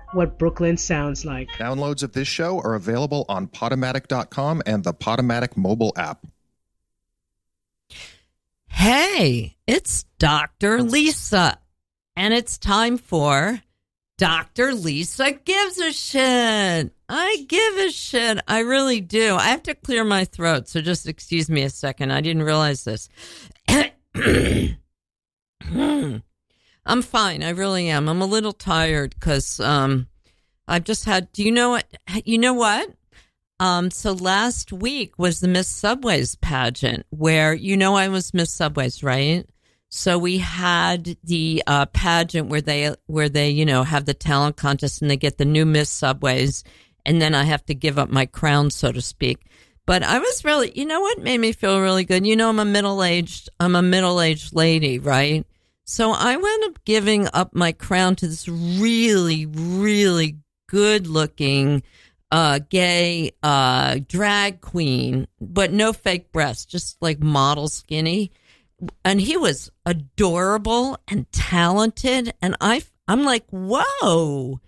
what Brooklyn sounds like. Downloads of this show are available on Podomatic.com and the Podomatic mobile app. Hey, it's Dr. Lisa, and it's time for Dr. Lisa Gives a Shit. I give a shit. I really do. I have to clear my throat, so just excuse me a second. I didn't realize this. I'm fine. I really am. I'm a little tired because I've just had, do you know what? You know what? So last week was the Miss Subways pageant where, I was Miss Subways, right? So we had the pageant where they, have the talent contest and they get the new Miss Subways. And then I have to give up my crown, so to speak. But I was really, what made me feel really good? I'm a middle-aged lady, right? So I wound up giving up my crown to this really, really good-looking gay drag queen, but no fake breasts, just like model skinny. And he was adorable and talented. And I'm like, whoa,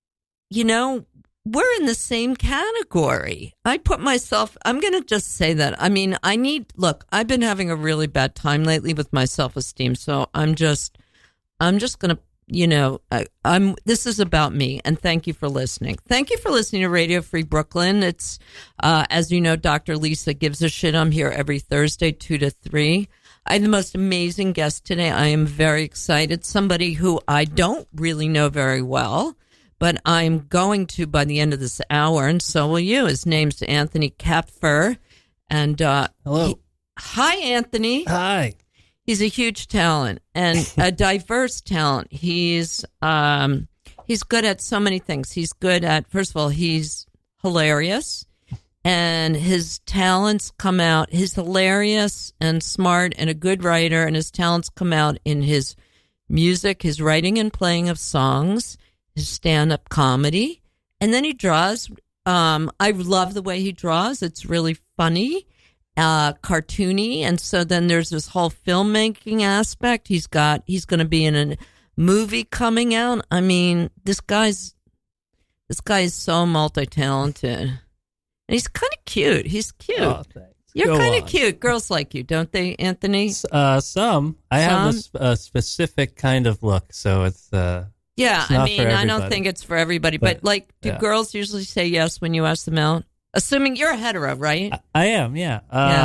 we're in the same category. I'm going to just say that. I mean, I've been having a really bad time lately with my self-esteem. So I'm just going to, this is about me, and thank you for listening. Thank you for listening to Radio Free Brooklyn. It's, as you know, Dr. Lisa Gives a Shit. I'm here every Thursday, 2 to 3. I have the most amazing guest today. I am very excited. Somebody who I don't really know very well, but I'm going to by the end of this hour, and so will you. His name's Anthony Kapfer. And hello. Hi, Anthony. Hi. He's a huge talent and a diverse talent. He's good at so many things. He's good at, first of all, he's hilarious, and his talents come out. He's hilarious and smart and a good writer, and his talents come out in his music, his writing and playing of songs, his stand-up comedy, and then he draws. I love the way he draws. It's really funny. Cartoony, and so then there's this whole filmmaking aspect. He's going to be in a movie coming out. I mean, this guy is so multi-talented, and he's kind of cute. He's cute. Oh, thanks. You're kind of cute. Girls like you, don't they, Anthony? Some. I have a specific kind of look, so it's yeah. it's not I mean, for I everybody. don't think it's for everybody, but do girls usually say yes when you ask them out? Assuming you're a hetero, right? I am, yeah.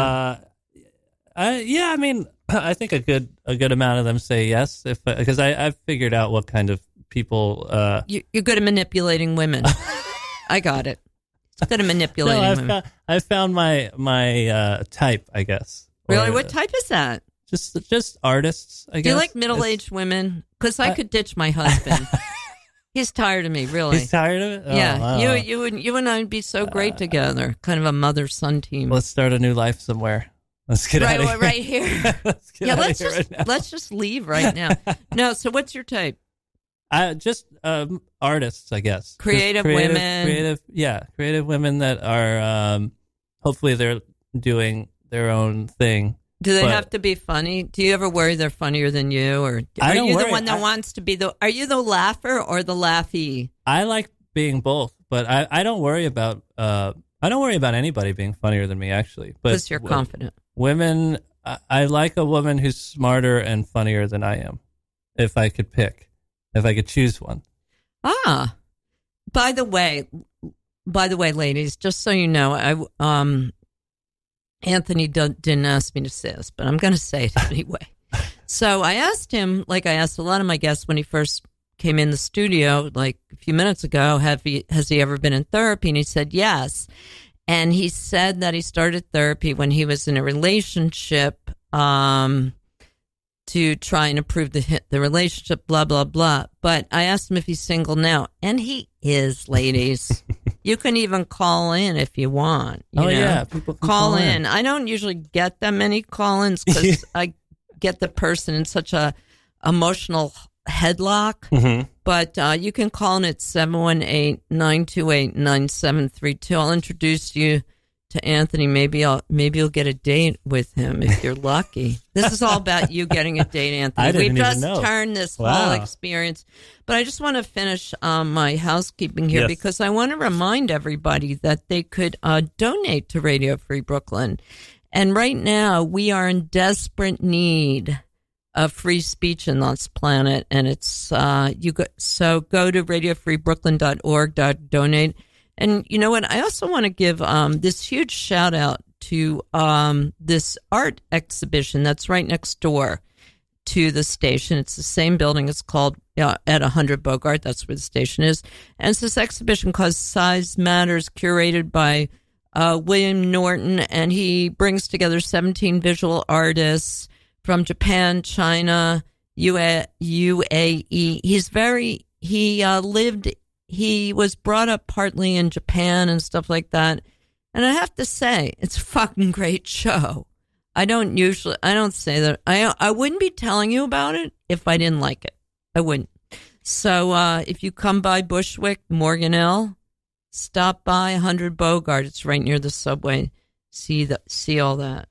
I mean, I think a good amount of them say yes, because I've figured out what kind of people. You're good at manipulating women. I got it. It's good at manipulating women. I found my type, I guess. Really, what type is that? Just artists, I guess. Do you like middle-aged women? Because I could ditch my husband. He's tired of me, really. He's tired of it? Oh, yeah, wow. you and I would be so great together. Kind of a mother-son team. Let's start a new life somewhere. Let's get out of here. Right here. Let's just leave right now. No, so what's your type? Just artists, I guess. Creative women. Creative women that are hopefully they're doing their own thing. Do they have to be funny? Do you ever worry they're funnier than you, or are you the one that wants to be are you the laugher or the laughy? I like being both, but I don't worry about anybody being funnier than me, actually. Because you're confident. Women, I like a woman who's smarter and funnier than I am. If I could choose one. Ah, by the way, ladies, just so you know, Anthony didn't ask me to say this, but I'm going to say it anyway. So I asked him, like I asked a lot of my guests when he first came in the studio, like a few minutes ago, has he ever been in therapy? And he said yes. And he said that he started therapy when he was in a relationship to try and improve the relationship, blah, blah, blah. But I asked him if he's single now, and he is, ladies. You can even call in if you want. Yeah, people can call in. I don't usually get that many call-ins because I get the person in such a emotional headlock. Mm-hmm. But you can call in at 718-928-9732. I'll introduce you to Anthony. Maybe you'll get a date with him if you're lucky. This is all about you getting a date, Anthony. I didn't We've just even know. turned this whole experience. But I just want to finish my housekeeping here because I want to remind everybody that they could donate to Radio Free Brooklyn. And right now we are in desperate need of free speech in this planet. And it's so go to radiofreebrooklyn.org, donate. And you know what? I also want to give this huge shout out to this art exhibition that's right next door to the station. It's the same building. It's called at 100 Bogart. That's where the station is. And it's this exhibition called Size Matters, curated by William Norton. And he brings together 17 visual artists from Japan, China, UAE. He was brought up partly in Japan and stuff like that. And I have to say, it's a fucking great show. I don't say that. I wouldn't be telling you about it if I didn't like it. I wouldn't. So if you come by Bushwick, Morganell, stop by 100 Bogart. It's right near the subway. See all that.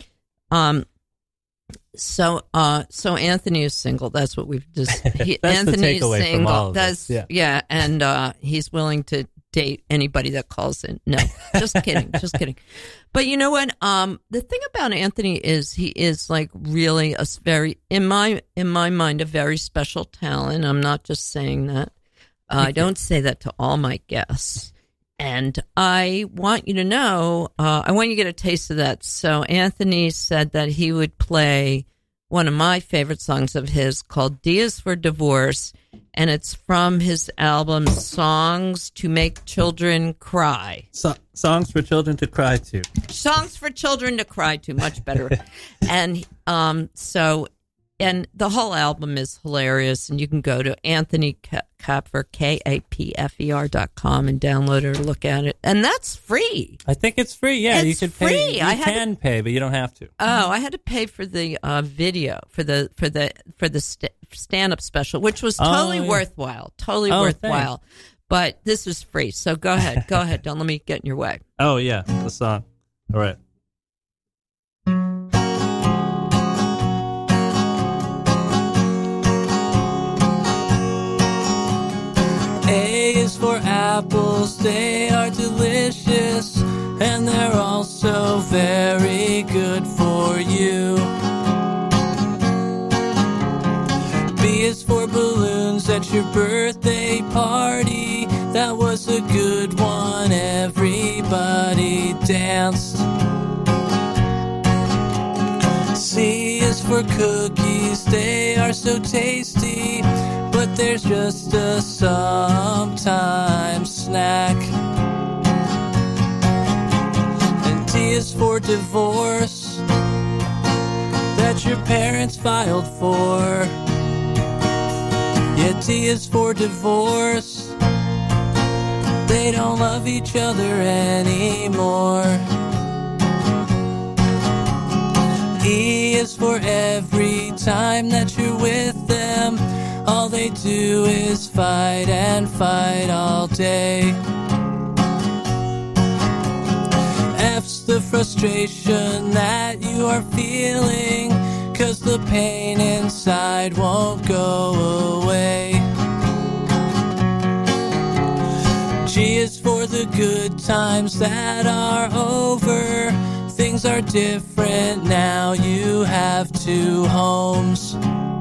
So Anthony is single. That's what we've just. Anthony is single. And he's willing to date anybody that calls in. No, just kidding, just kidding. But you know what? The thing about Anthony is he is like really a very, in my mind, a very special talent. I'm not just saying that. I don't say that to all my guests. And I want you to know, I want you to get a taste of that. So Anthony said that he would play one of my favorite songs of his called D is for Divorce. And it's from his album Songs to Make Children Cry. Songs for children to cry to. Songs for children to cry to, much better. And and the whole album is hilarious, and you can go to Anthony Kapfer, KAPFER.com, and download it or look at it. And that's free. I think it's free. Yeah, it's you can free. pay. You can pay, but you don't have to. Oh, I had to pay for the video for the stand-up special, which was totally worthwhile. Totally worthwhile. Thanks. But this is free, so go ahead. Go ahead. Don't let me get in your way. Oh, yeah, the song. All right. A is for apples, they are delicious, and they're also very good for you. B is for balloons at your birthday party, that was a good one, everybody danced. C is for cookies, they are so tasty, but there's just a sometimes snack. And D is for divorce, that your parents filed for. Yeah, D is for divorce, they don't love each other anymore. E is for every time that you're with them, all they do is fight and fight all day. F's the frustration that you are feeling, 'cause the pain inside won't go away. G is for the good times that are over, things are different now, you have 2 homes.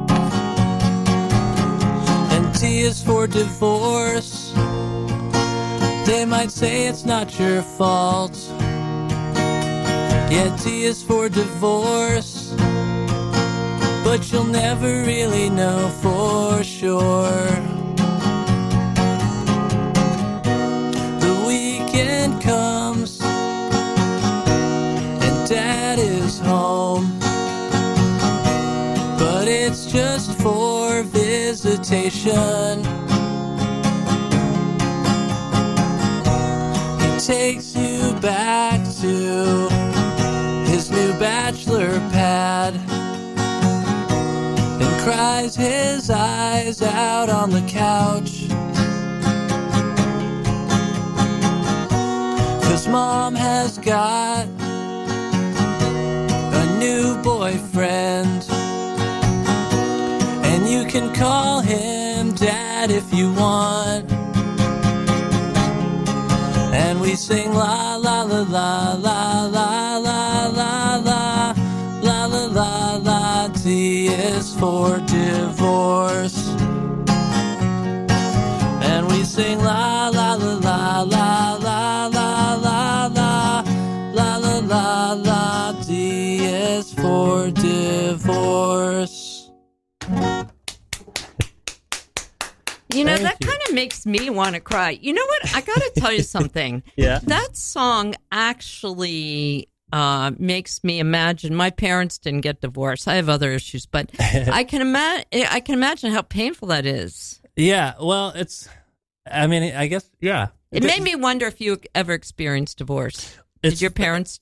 T is for divorce, they might say it's not your fault. Yeah, T is for divorce, but you'll never really know for sure. The weekend comes and Dad is home, but it's just for visitation. He takes you back to his new bachelor pad and cries his eyes out on the couch. 'Cause mom has got a new boyfriend. And you can call him Dad if you want. And we sing la la la la la la la la la la la la la. D is for divorce. And we sing la la la la la la la la la la la la la. D is for divorce. You know, Thank that you. kind of makes me want to cry. You know what? I got to tell you something. Yeah. That song actually makes me imagine. My parents didn't get divorced. I have other issues, but I can imagine how painful that is. Yeah, well, I guess, yeah. It made me wonder if you ever experienced divorce. Did your parents?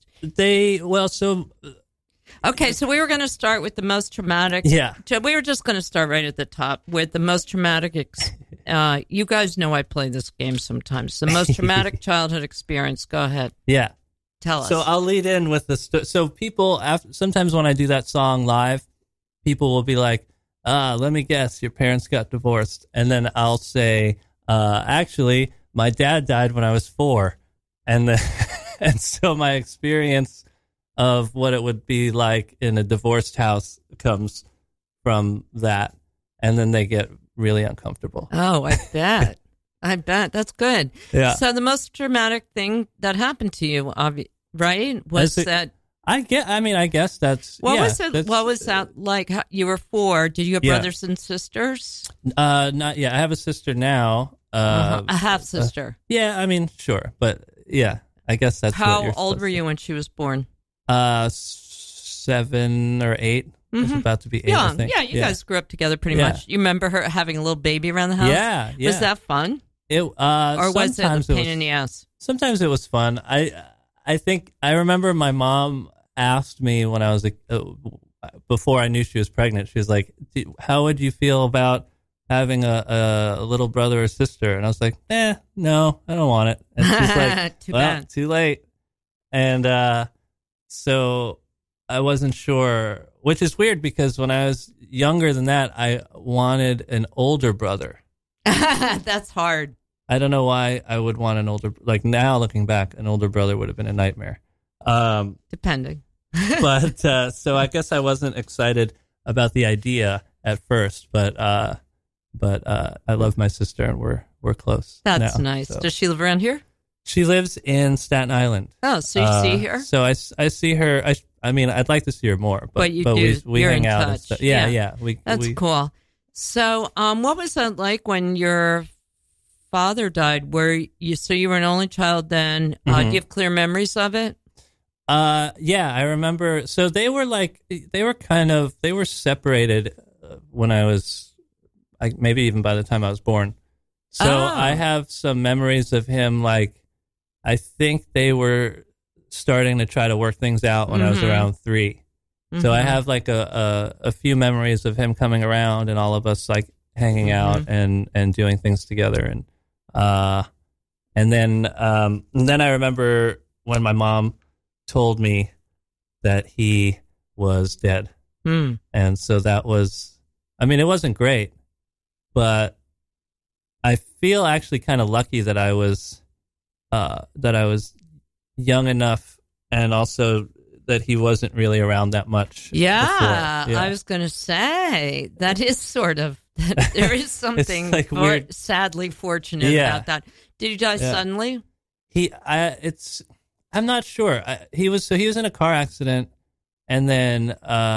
Okay, so we were going to start with the most traumatic. Yeah. We were just going to start right at the top with the most traumatic. You guys know I play this game sometimes. The most traumatic childhood experience. Go ahead. Yeah. Tell us. So I'll lead in with the so people sometimes when I do that song live, people will be like, let me guess, your parents got divorced. And then I'll say, actually, my dad died when I was 4. And so my experience of what it would be like in a divorced house comes from that. And then they get really uncomfortable. Oh, I bet. I bet. That's good. Yeah. So the most traumatic thing that happened to you, right, was that... I guess that's... What yeah, was it? What was that like? You were 4. Did you have brothers and sisters? Not yet. I have a sister now. A half sister. Yeah, I mean, sure, but yeah, I guess that's. How old were you when she was born? 7 or 8. It was about to be 8. Young. I think. Yeah, you guys grew up together pretty much. You remember her having a little baby around the house? Yeah. Was that fun? It or was it a pain in the ass? Sometimes it was fun. I think I remember my mom asked me when I was before I knew she was pregnant. She was like, "How would you feel about having a little brother or sister?" And I was like, no, I don't want it. And she's like, Too well, bad. too late. And so I wasn't sure, which is weird because when I was younger than that, I wanted an older brother. That's hard. I don't know why I would want an older, like now looking back, an older brother would have been a nightmare. Depending. But so I guess I wasn't excited about the idea at first, but I love my sister and we're close. That's now, nice. so. Does she live around here? She lives in Staten Island. Oh, so you see her? So I see her. I mean, I'd like to see her more, but you do. we You're hang in out. touch. And stuff. Yeah. Yeah. That's cool. So, what was that like when your father died? So you were an only child then? Do you have clear memories of it? Yeah, I remember. So they were separated when I was, maybe even by the time I was born. So I have some memories of him. Like, I think they were starting to try to work things out when I was around 3. So I have like a few memories of him coming around and all of us like hanging out and doing things together. And then I remember when my mom told me that he was dead. And so that was, I mean, it wasn't great, but I feel actually kind of lucky that I was young enough, and also that he wasn't really around that much. Yeah, before. I was going to say that is sort of, there is something like weird. Sadly fortunate about that. Did he die suddenly? I'm not sure. He was in a car accident, and then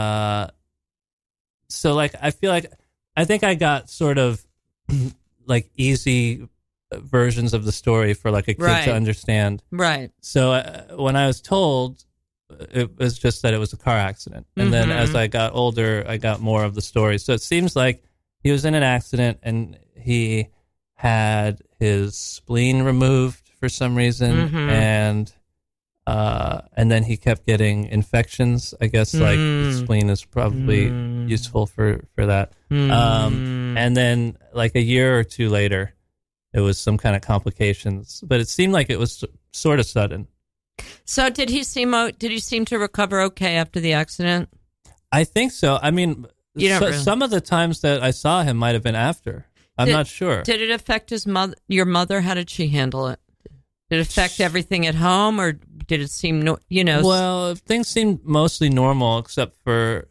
so like I feel like I think I got sort of like easy versions of the story for like a kid to understand. Right. So when I was told, it was just that it was a car accident, and then as I got older, I got more of the story. So it seems like he was in an accident and he had his spleen removed for some reason, and then he kept getting infections. I guess like the spleen is probably useful for that. And then like a year or 2 later, it was some kind of complications, but it seemed like it was sort of sudden. So did he seem to recover okay after the accident? I think so. I mean, some of the times that I saw him might have been after. I'm not sure. Did it affect your mother? How did she handle it? Did it affect everything at home, or did it seem, Well, things seemed mostly normal, except for,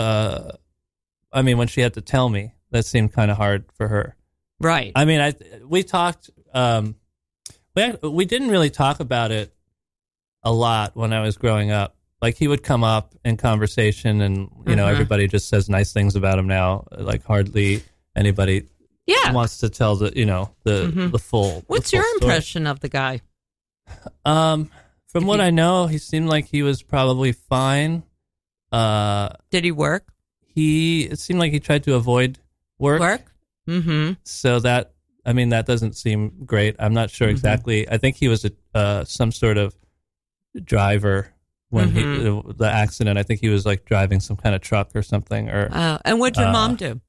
when she had to tell me, that seemed kind of hard for her. Right. I mean, we talked, we didn't really talk about it a lot when I was growing up. Like, he would come up in conversation and, everybody just says nice things about him now. Like, hardly anybody wants to tell the full. What's your impression of the guy? From what I know, he seemed like he was probably fine. Did he work? It seemed like he tried to avoid work. Mm-hmm. So that doesn't seem great. I'm not sure exactly. I think he was some sort of driver when the accident. I think he was like driving some kind of truck or something. And what'd your mom do?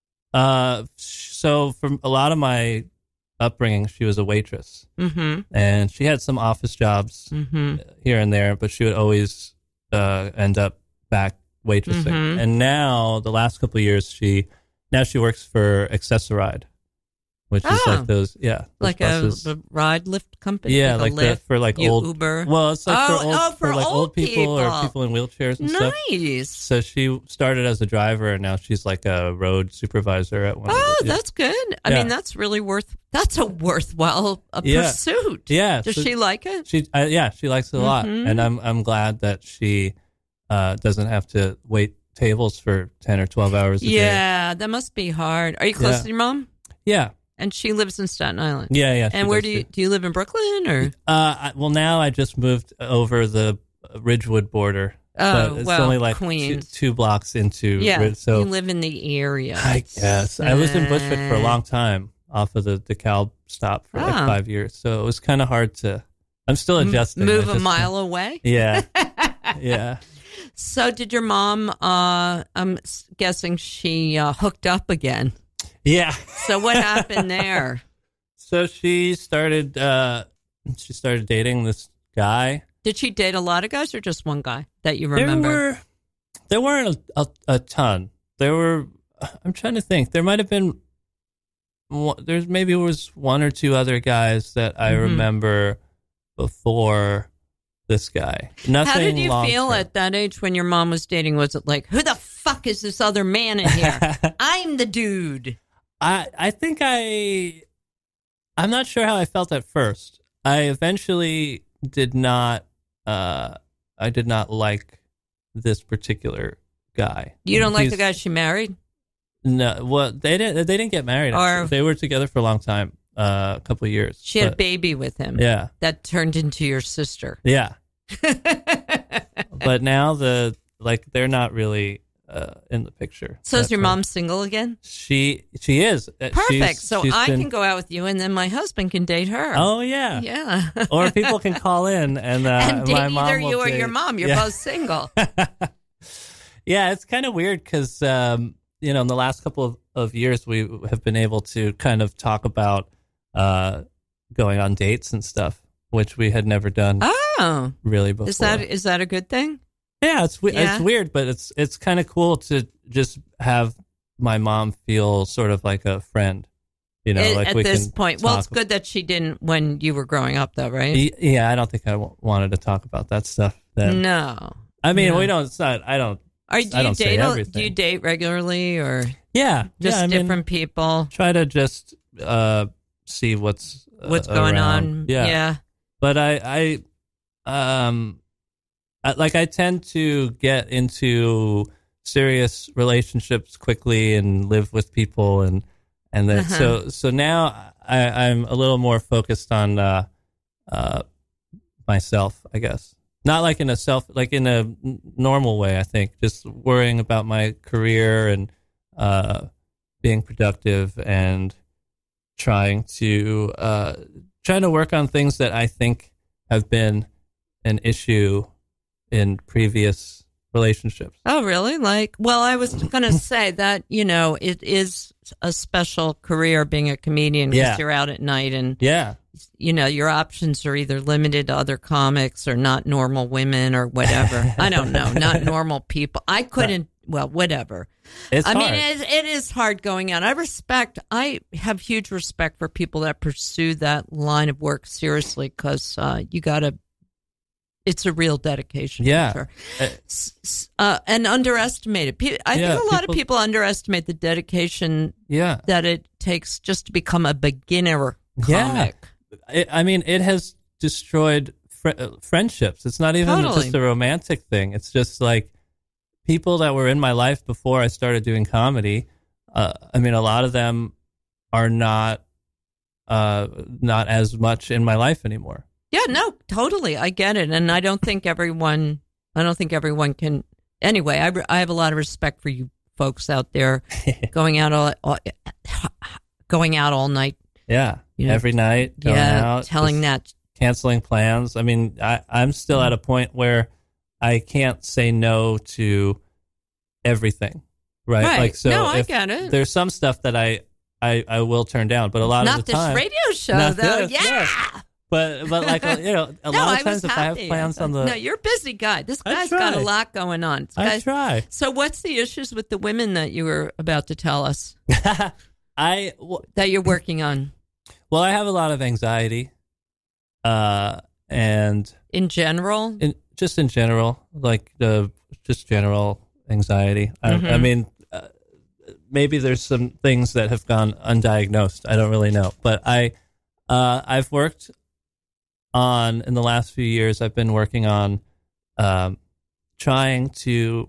So from a lot of my upbringing, she was a waitress, and she had some office jobs here and there, but she would always end up back waitressing. And now, the last couple of years, she works for Accessoride, which is like those buses. a ride lift company. Yeah, like Lyft, for like old Uber. Well, it's like for old people or people in wheelchairs and stuff. Nice. So she started as a driver, and now she's like a road supervisor at one. That's good. I mean, that's really that's a worthwhile pursuit. Yeah. Does she like it? She likes it a lot, and I'm glad that she doesn't have to wait tables for 10 or 12 hours a day. Yeah, that must be hard. Are you close to your mom? Yeah. And she lives in Staten Island. Yeah. And where do you live in Brooklyn or? Well, now I just moved over the Ridgewood border. Oh, it's only like Queens. two blocks into. Yeah, so you live in the area. I guess I was in Bushwick for a long time, off of the DeKalb stop for like 5 years. So it was kind of hard to. I'm still adjusting. Move a mile away. Yeah, yeah. So did your mom? I'm guessing she hooked up again. Yeah. So what happened there? So she started dating this guy. Did she date a lot of guys or just one guy that you remember? There weren't a ton. I'm trying to think. There might have been, maybe was one or two other guys that I remember before this guy. Nothing. How did you feel term. at that age when your mom was dating? Was it like, who the fuck is this other man in here? I'm the dude. I think I'm not sure how I felt at first. I eventually did not like this particular guy. You don't like the guy she married? No, well, they didn't get married. Actually. They were together for a long time, a couple of years. She had a baby with him. Yeah, that turned into your sister. Yeah, but now they're not really in the picture. So is your mom single again? She is. Perfect. I can go out with you, and then my husband can date her. Oh yeah, yeah. Or people can call in and date my mom either you or date. your mom. You're both single. Yeah, it's kind of weird because in the last couple of years we have been able to kind of talk about going on dates and stuff, which we had never done. Oh, really before. Is that a good thing? Yeah, it's weird, but it's kind of cool to just have my mom feel sort of like a friend, like at we this can point. Well, it's good that she didn't when you were growing up, though, right? Yeah, I don't think I wanted to talk about that stuff then. No, I mean we don't. It's not. I don't. Do you date regularly or? Yeah, just different people. Try to just see what's going on. Yeah, but I tend to get into serious relationships quickly and live with people and then so now I'm a little more focused on myself, I guess. Not like in a normal way, I think. Just worrying about my career and being productive and trying to work on things that I think have been an issue in previous relationships. Oh, really? I was going to say that, it is a special career being a comedian because you're out at night and your options are either limited to other comics or not normal women or whatever. I don't know, not normal people. I couldn't. Well, whatever. It's hard. mean, it is hard going out. I have huge respect for people that pursue that line of work seriously because it's a real dedication. Yeah. For sure. And underestimated. I think a lot of people underestimate the dedication that it takes just to become a beginner comic. It has destroyed friendships. It's not even just a romantic thing. It's just like people that were in my life before I started doing comedy. A lot of them are not as much in my life anymore. Yeah, no, totally. I get it. And I don't think everyone can. Anyway, I have a lot of respect for you folks out there going out all night. Yeah, every night. Going out, telling that. Canceling plans. I'm still at a point where I can't say no to everything. Right. I get it. There's some stuff that I will turn down, but a lot of the time. Not this radio show, though. Yes. But like, a lot of times if I have plans on the... No, you're a busy guy. This guy's got a lot going on. I try. So what's the issues with the women that you were about to tell us that you're working on? Well, I have a lot of anxiety. And... In general? Just in general, like just general anxiety. Mm-hmm. Maybe there's some things that have gone undiagnosed. I don't really know. But I've worked on, in the last few years, I've been working on trying to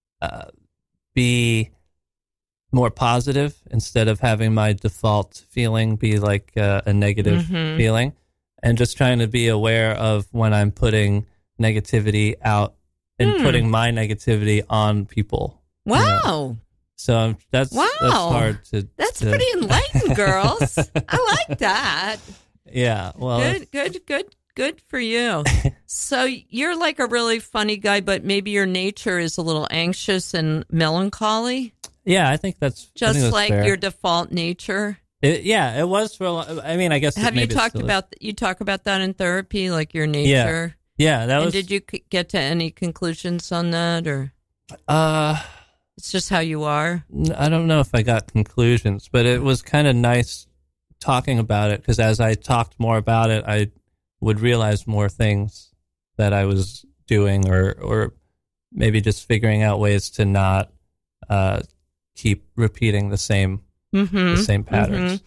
be more positive instead of having my default feeling be like a negative feeling, and just trying to be aware of when I'm putting negativity out and putting my negativity on people. Wow. So that's hard to... That's pretty enlightened, girls. I like that. Yeah. Well, good for you. So you're like a really funny guy, but maybe your nature is a little anxious and melancholy. Yeah, I think that's just like fair. Your default nature. It was for a long... I guess... Have you talked about... You talk about that in therapy, like your nature? Yeah, that was... Did you get to any conclusions on that, or... It's just how you are? I don't know if I got conclusions, but it was kind of nice talking about it, because as I talked more about it, I would realize more things that I was doing, or maybe just figuring out ways to not keep repeating the same patterns.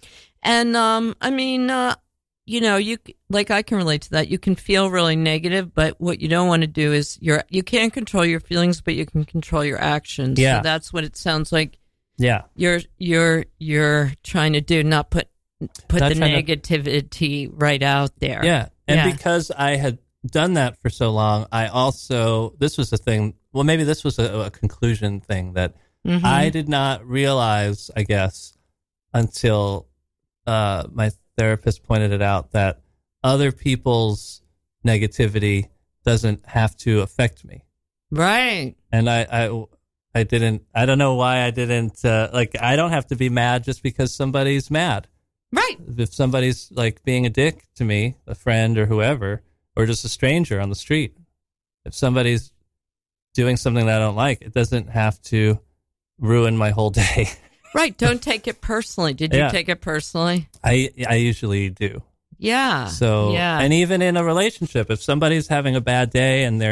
And you like, I can relate to that. You can feel really negative, but what you don't want to do is you can't control your feelings, but you can control your actions. Yeah. So that's what it sounds like. Yeah. You're trying to do, not put the negativity right out there. Yeah. And because I had done that for so long, this was a thing, well, maybe this was a conclusion thing that I did not realize, I guess, until my therapist pointed it out, that other people's negativity doesn't have to affect me. Right. And I don't know why I didn't, I don't have to be mad just because somebody's mad. Right. If somebody's like being a dick to me, a friend or whoever, or just a stranger on the street, if somebody's doing something that I don't like, it doesn't have to ruin my whole day. Right. Don't take it personally. Did you take it personally? I usually do. Yeah. So, and even in a relationship, if somebody's having a bad day and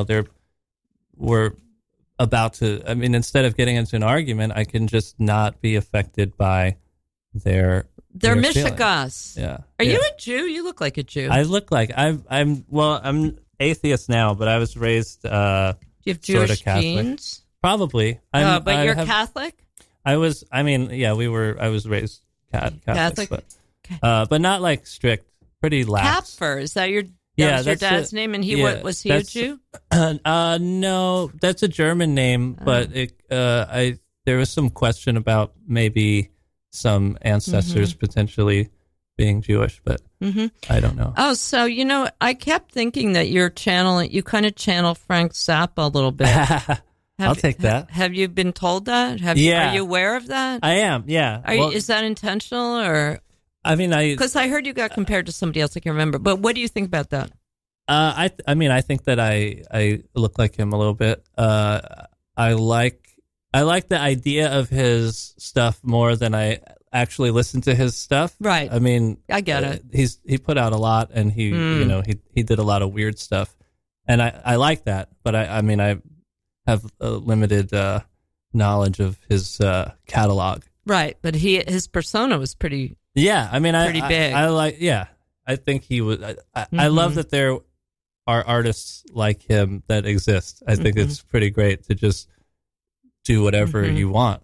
we're about to, instead of getting into an argument, I can just not be affected by their mishigas. Yeah. Are you a Jew? You look like a Jew. I look like I'm atheist now, but I was raised do you have Jewish genes? Probably. But you're Catholic? I was raised Catholic. But not like strict, pretty lax. Kapfer, is that your dad's name? And was he a Jew? No, that's a German name, but there was some question about maybe some ancestors potentially being Jewish, but I don't know. Oh, so I kept thinking that you kind of channel Frank Zappa a little bit. I'll take that. Have you been told that? Are you aware of that? I am, yeah. Is that intentional, or? I mean, because I heard you got compared to somebody else. I can't remember. But what do you think about that? I mean, I think that I look like him a little bit. I like the idea of his stuff more than I actually listen to his stuff. Right. I mean, I get it. He put out a lot, and he did a lot of weird stuff, and I like that. But I mean, I have a limited knowledge of his catalog. Right, but his persona was pretty. Yeah, I mean, pretty big. I like. Yeah, I think he was. I love that there are artists like him that exist. I think it's pretty great to just do whatever you want.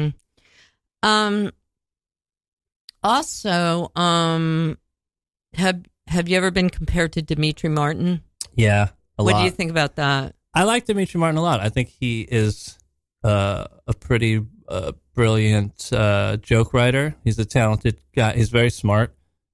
Also, have you ever been compared to Demetri Martin? Yeah, what do you think about that? I like Demetri Martin a lot. I think he is a pretty brilliant joke writer. He's a talented guy. He's very smart.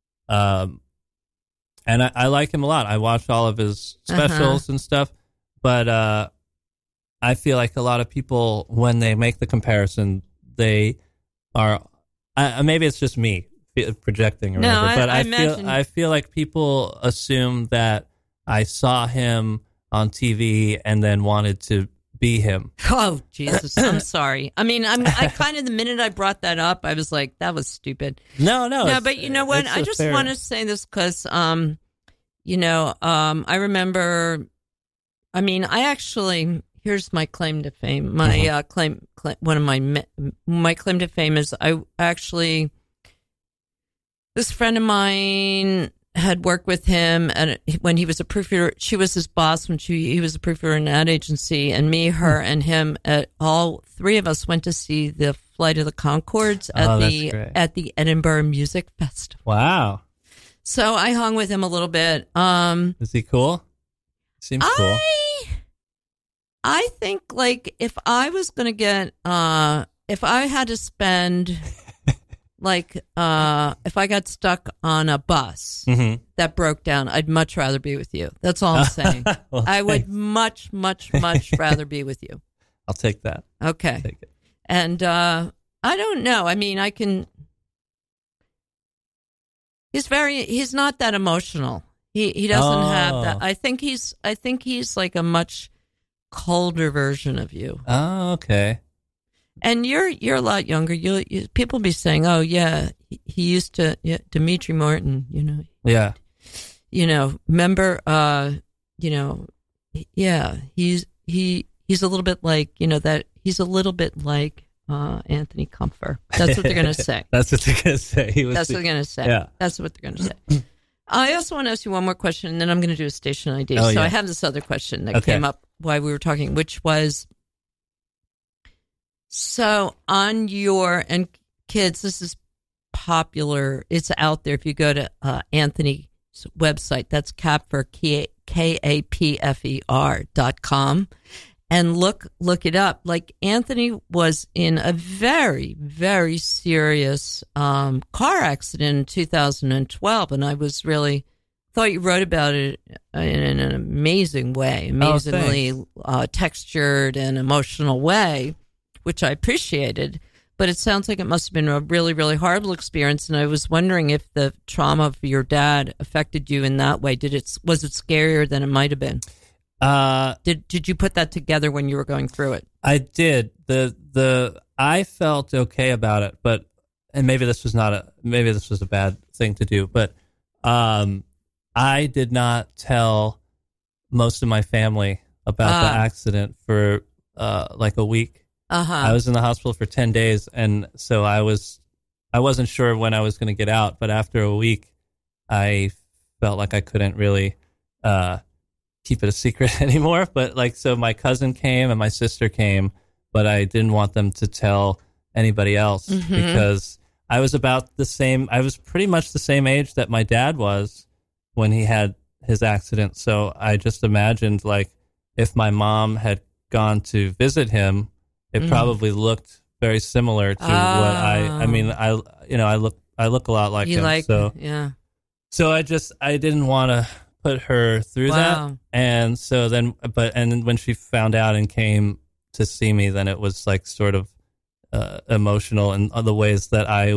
And I like him a lot. I watch all of his specials and stuff. But I feel like a lot of people, when they make the comparison, they are... maybe it's just me projecting or whatever. But I feel like people assume that I saw him on TV and then wanted to be him. Oh, Jesus. I'm sorry. I mean, I kind of, the minute I brought that up, I was like, that was stupid. No, but you know what? I just want to say this because, I remember, I mean, here's my claim to fame. My claim to fame is this friend of mine had worked with him, and when he was a proofreader, she was his boss when he was a proofreader in an ad agency, and me, her, and him, all three of us went to see the Flight of the Conchords at the Edinburgh Music Festival. Wow! So I hung with him a little bit. Is he cool? Seems cool. I think, like, if I was going to get, if I had to spend, like, if I got stuck on a bus that broke down, I'd much rather be with you. That's all I'm saying. Well, I would much, much, much rather be with you. I'll take that. Okay. I'll take it. And I don't know. I mean, he's not that emotional. He doesn't have that. I think he's like a much colder version of you. Oh, okay. And you're a lot younger. People be saying, "Oh, yeah, he used to." Yeah, Demetri Martin, Yeah. Remember? Yeah, he's a little bit like that. He's a little bit like Anthony Comfer. That's what they're going to say. That's what they're going to say. That's what they're going to say. Yeah. That's what they're going to say. I also want to ask you one more question, and then I'm going to do a station ID. Oh, so yeah. I have this other question that came up while we were talking, which was, so on your, and kids, this is popular. It's out there. If you go to Anthony's website, that's Kapfer, KAPFER.com. And look it up. Like, Anthony was in a very, very serious car accident in 2012, and I was really thought you wrote about it in an amazingly textured and emotional way, which I appreciated. But it sounds like it must have been a really, really horrible experience, and I was wondering if the trauma of your dad affected you in that way. Was it scarier than it might have been? Did you put that together when you were going through it? I did. I felt okay about it, and maybe this was a bad thing to do, but I did not tell most of my family about the accident for like a week. I was in the hospital for 10 days, and so I wasn't sure when I was going to get out, but after a week, I felt like I couldn't really keep it a secret anymore. But so my cousin came and my sister came, but I didn't want them to tell anybody else because I was pretty much the same age that my dad was when he had his accident. So I just imagined, if my mom had gone to visit him, it probably looked very similar to what I look a lot like him. So I didn't want to put her through that. And so then, and when she found out and came to see me, then it was sort of emotional in other ways that I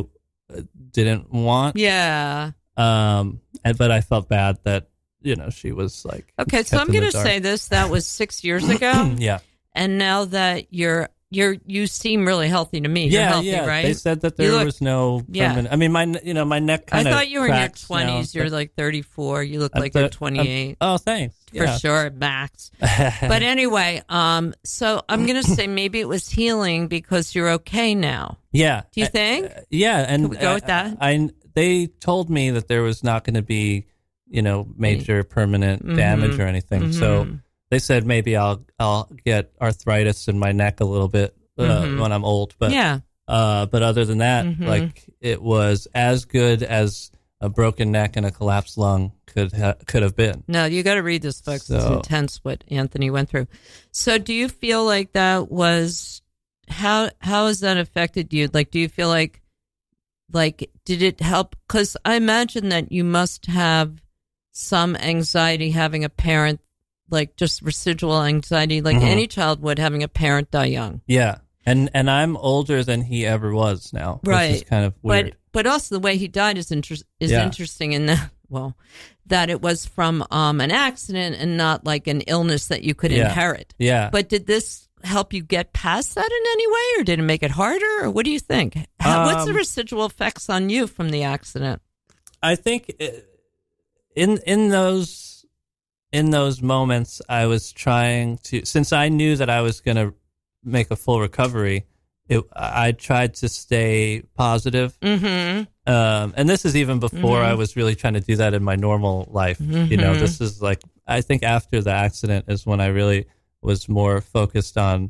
didn't want. Yeah. But I felt bad that, she was like, okay, so I'm going to say this, that was 6 years ago. Yeah. And now that you seem really healthy to me. You're healthy, right? They said that there was no permanent. I mean, my neck kind I of thought you were in your 20s. You're like 34. You look like you're 28. Oh, thanks. For sure, max. But anyway, so I'm going to say maybe it was healing because you're okay now. Yeah. Do you think? Yeah. And can we go with that? They told me that there was not going to be, major permanent damage or anything. So they said maybe I'll get arthritis in my neck a little bit when I'm old. But but other than that, like it was as good as a broken neck and a collapsed lung could have been. No, you got to read this book. It's intense what Anthony went through. So do you feel like that was, how has that affected you? Like, do you feel like did it help? Because I imagine that you must have some anxiety having a parent, like just residual anxiety, like any child would, having a parent die young. Yeah. And I'm older than he ever was now, right? Which is kind of weird. But also the way he died is interesting in that, that it was from an accident and not like an illness that you could inherit. Yeah. But did this help you get past that in any way, or did it make it harder, or what do you think? What's the residual effects on you from the accident? I think in those moments, I was trying to, since I knew that I was going to make a full recovery, I tried to stay positive. And this is even before I was really trying to do that in my normal life. This is like, I think after the accident is when I really was more focused on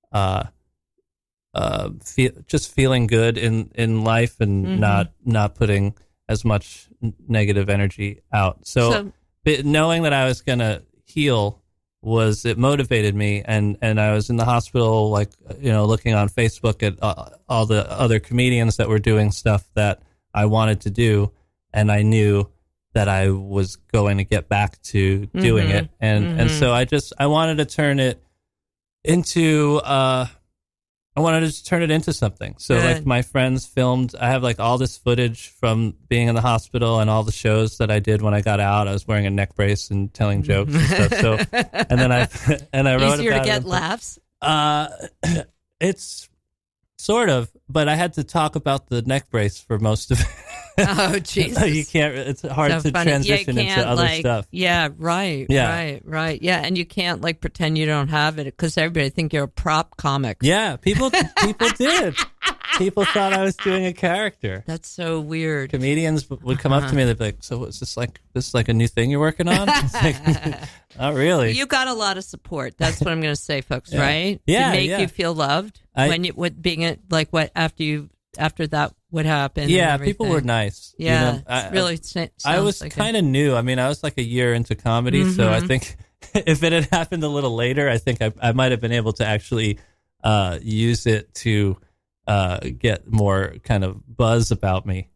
just feeling good in life and not putting as much negative energy out. So knowing that I was going to heal it motivated me, and I was in the hospital, like, looking on Facebook at all the other comedians that were doing stuff that I wanted to do, and I knew that I was going to get back to doing it, and so I wanted to turn it into something. So like my friends filmed, I have like all this footage from being in the hospital and all the shows that I did when I got out. I was wearing a neck brace and telling jokes and stuff. So, and then I wrote easier about to get laughs. It's sort of, but I had to talk about the neck brace for most of it. Oh, Jesus. You can't, it's hard to transition into other stuff. Yeah, right. Yeah. Right. Yeah, and you can't like pretend you don't have it because everybody think you're a prop comic. Yeah, people did. People thought I was doing a character. That's so weird. Comedians would come up to me and they'd be like, "So is this like a new thing you're working on?" Like, not really. You got a lot of support. That's what I'm going to say, folks. Right? Yeah. To make you feel loved after that would happen. Yeah, people were nice. Yeah, really. I was kind of new. I mean, I was like a year into comedy, so I think if it had happened a little later, I think I might have been able to actually use it to get more kind of buzz about me.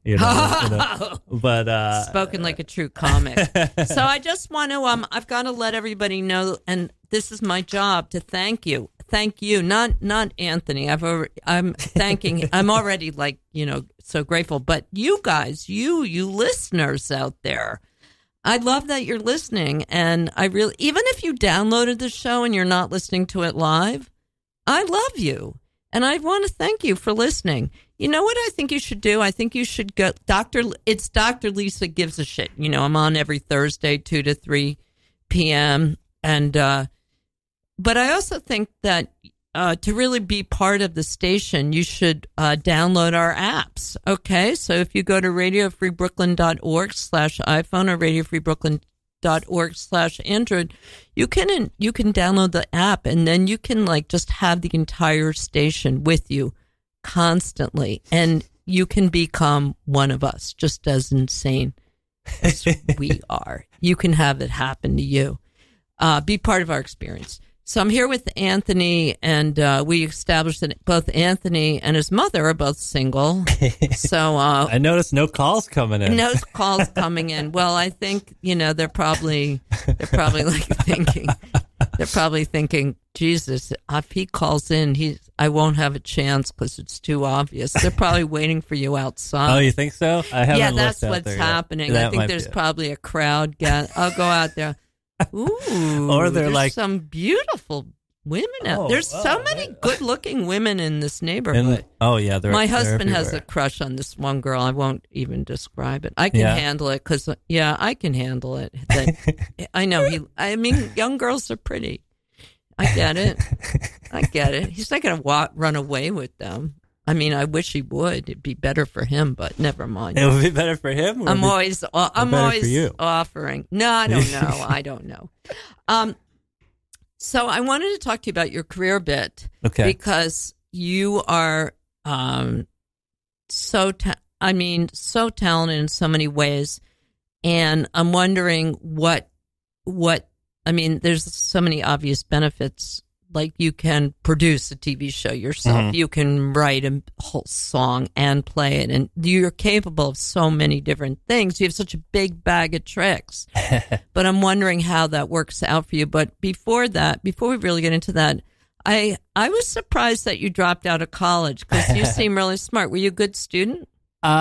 But spoken like a true comic. So I just want to. I've got to let everybody know, and this is my job, to thank you. Thank you, not Anthony. I'm thanking. I'm already like, so grateful. But you guys, you listeners out there, I love that you're listening. And I really, even if you downloaded the show and you're not listening to it live, I love you, and I want to thank you for listening. You know what I think you should do? I think you should go. It's Dr. Lisa Gives a Shit. I'm on every Thursday, 2 to 3 p.m. and. But I also think that to really be part of the station, you should download our apps. Okay, so if you go to radiofreebrooklyn.org/iPhone or radiofreebrooklyn.org/Android, you can download the app, and then you can like just have the entire station with you constantly, and you can become one of us, just as insane as we are. You can have it happen to you. Be part of our experience. So I'm here with Anthony, and we established that both Anthony and his mother are both single. So I noticed no calls coming in. No calls coming in. Well, I think they're probably like thinking, They're probably thinking, Jesus, if he calls in, I won't have a chance because it's too obvious. They're probably waiting for you outside. Oh, you think so? I haven't. Yeah, looked that's out what's there happening. Yet. I think there's probably a crowd. I'll go out there. Ooh, or they're there's like some beautiful women out. There's so many good-looking women in this neighborhood. Yeah, my husband has a crush on this one girl. I won't even describe it. I can handle it because I can handle it. I know I mean, young girls are pretty. I get it. He's not going to run away with them. I mean, I wish he would. It'd be better for him, but never mind. It would be better for him. I'm always for offering. No, I don't know. So I wanted to talk to you about your career bit. Okay. Because you are so talented in so many ways, and I'm wondering what I mean. There's so many obvious benefits. Like you can produce a TV show yourself. Mm-hmm. You can write a whole song and play it. And you're capable of so many different things. You have such a big bag of tricks. But I'm wondering how that works out for you. But before we really get into that, I was surprised that you dropped out of college because you seem really smart. Were you a good student?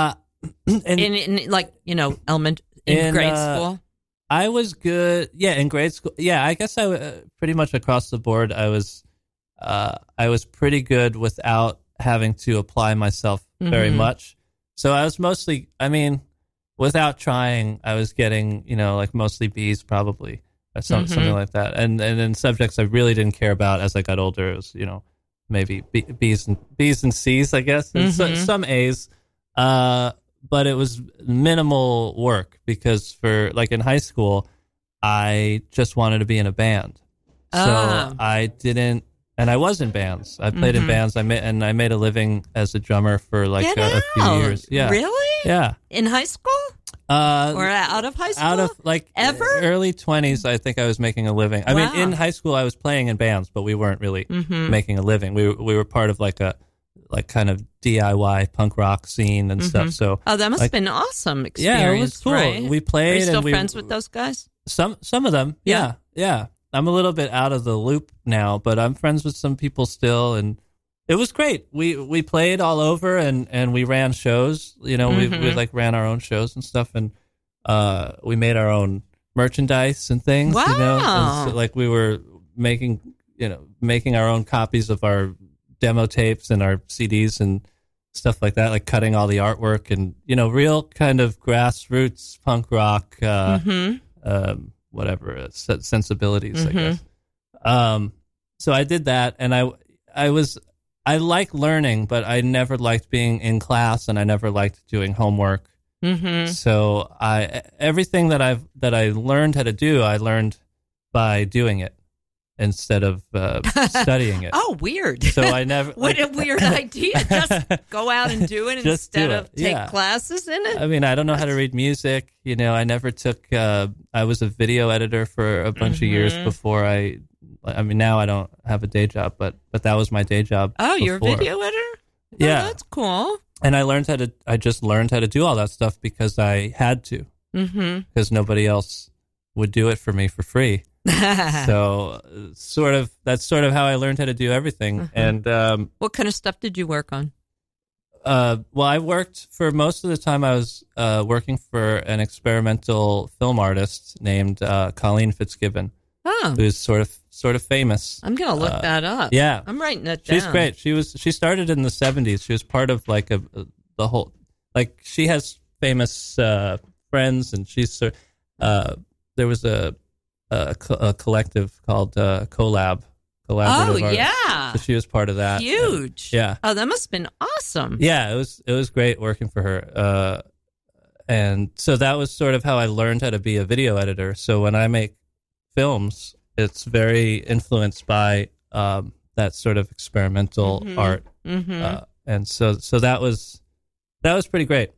In grade school? I was good. Yeah, in grade school. Yeah, I guess pretty much across the board. I was pretty good without having to apply myself very much. So I was mostly, without trying, I was getting, mostly B's probably, or something like that. And then subjects I really didn't care about as I got older, it was, maybe B's and C's, I guess, and some A's. But it was minimal work because in high school, I just wanted to be in a band. So I didn't, and I was in bands. I played in bands. I made a living as a drummer for a few years. Yeah. Really? Yeah. In high school? Or out of high school? Out of ever? Early 20s, I think I was making a living. I mean, in high school, I was playing in bands, but we weren't really making a living. We were part of kind of DIY punk rock scene and stuff. So that must have been an awesome experience. Yeah, it was cool. Right? We played. Are you still and friends with those guys? Some of them. Yeah. I'm a little bit out of the loop now, but I'm friends with some people still, and it was great. We played all over and we ran shows. We ran our own shows and stuff, and we made our own merchandise and things. Wow. And so, we were making our own copies of our demo tapes and our CDs and stuff like that, cutting all the artwork and, real kind of grassroots punk rock, sensibilities, I guess. So I did that, and I like learning, but I never liked being in class, and I never liked doing homework. So everything that I learned how to do, I learned by doing it instead of studying it. Oh, weird. So I never... What a weird idea. Just go out and do it instead of take classes in it? I mean, I don't know how to read music. I never took... I was a video editor for a bunch of years before now I don't have a day job, but that was my day job. Oh, before. You're a video editor? Yeah. Oh, that's cool. And I just learned how to do all that stuff because I had to. Because nobody else would do it for me for free. So that's sort of how I learned how to do everything. And what kind of stuff did you work on? Well, I worked for most of the time. I was working for an experimental film artist named Colleen Fitzgibbon, who's sort of famous. I'm gonna look that up. Yeah, I'm writing that down. She's great. She started in the 70s. She was part of the whole she has famous friends, and there was a collective called Collaborative Art. Yeah. So she was part of that. Huge. Yeah. Oh, that must have been awesome. Yeah, it was great working for her. And so that was sort of how I learned how to be a video editor. So when I make films, it's very influenced by that sort of experimental art. And so that was pretty great.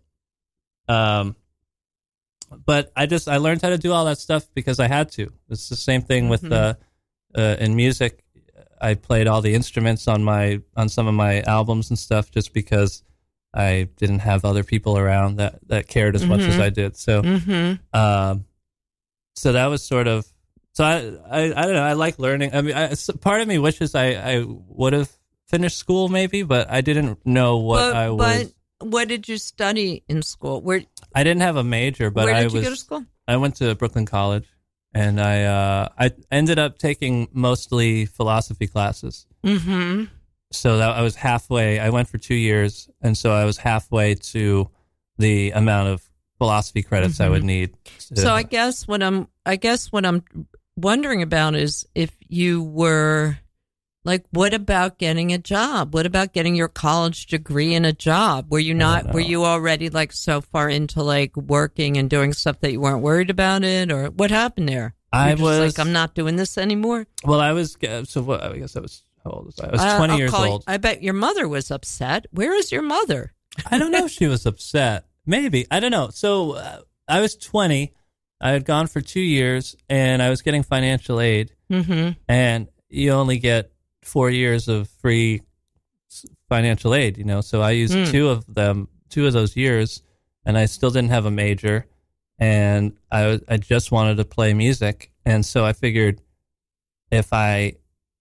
But I learned how to do all that stuff because I had to. It's the same thing with in music. I played all the instruments on some of my albums and stuff just because I didn't have other people around that cared as much as I did. So so that was sort of So I don't know. I like learning. I mean, part of me wishes I would have finished school maybe, but I didn't know what I was. But what did you study in school? I didn't have a major, but where did you go to school? I went to Brooklyn College, and I ended up taking mostly philosophy classes. Mm-hmm. So that I was halfway. I went for 2 years, and so I was halfway to the amount of philosophy credits I would need. So I guess what I'm wondering about is if you were like, what about getting a job? What about getting your college degree and a job? Were you already like so far into like working and doing stuff that you weren't worried about it, or what happened there? I was like, I'm not doing this anymore. Well, I was. So what? I guess I was. How old was I? I was 20 years old. I bet your mother was upset. Where is your mother? I don't know if she was upset. Maybe. I don't know. So I was 20. I had gone for 2 years, and I was getting financial aid. Mm-hmm. And you only get 4 years of free financial aid, you know. So I used 2 of those years, and I still didn't have a major. And I just wanted to play music. And so I figured if I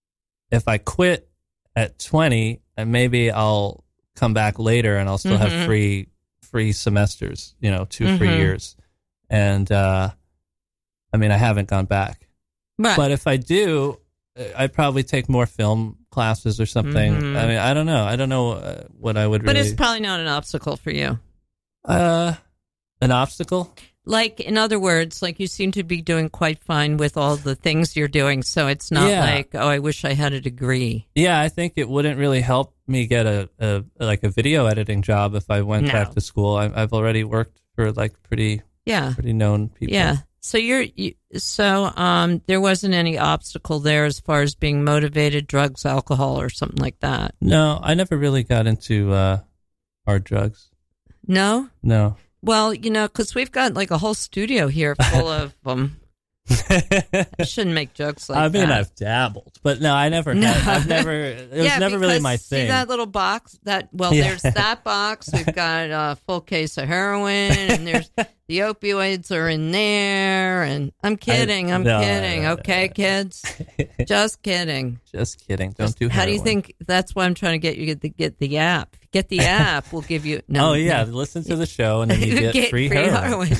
quit at 20, maybe I'll come back later and I'll still have free semesters, you know, 2 free years. And I mean, I haven't gone back. Right. But if I do, I'd probably take more film classes or something. I mean, I don't know. I don't know what I would really... But it's probably not an obstacle for you. An obstacle? Like, in other words, like you seem to be doing quite fine with all the things you're doing. So it's not like, oh, I wish I had a degree. Yeah, I think it wouldn't really help me get a video editing job if I went back to school. I've already worked for like pretty known people. Yeah. So there wasn't any obstacle there as far as being motivated, drugs, alcohol, or something like that. No, I never really got into hard drugs. No? No. Well, you know, because we've got like a whole studio here full of them. I shouldn't make jokes like that. I mean, I've dabbled, but no, it was never really my thing. See that little box? There's that box. We've got a full case of heroin, and there's the opioids are in there. And I'm kidding. I'm kidding. Okay, kids? Just kidding. Just kidding. Don't do heroin. How do you think? That's why I'm trying to get you to get the app. Get the app. We'll give you. No. Oh, yeah. No. Listen to the show, and then you get free heroin.